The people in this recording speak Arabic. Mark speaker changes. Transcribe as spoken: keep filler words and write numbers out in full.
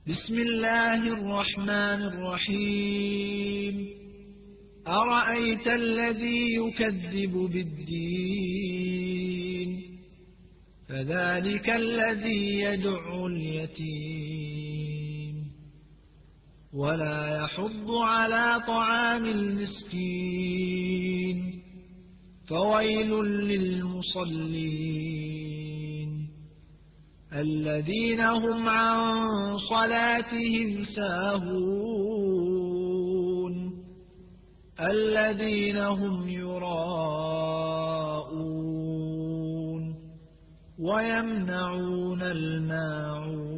Speaker 1: بسم الله الرحمن الرحيم أرأيت الذي يكذب بالدين فذلك الذي يدع اليتيم ولا يحض على طعام المسكين فويل للمصلين الذين هم عن صلاتهم ساهون الذين هم يراءون ويمنعون الماعون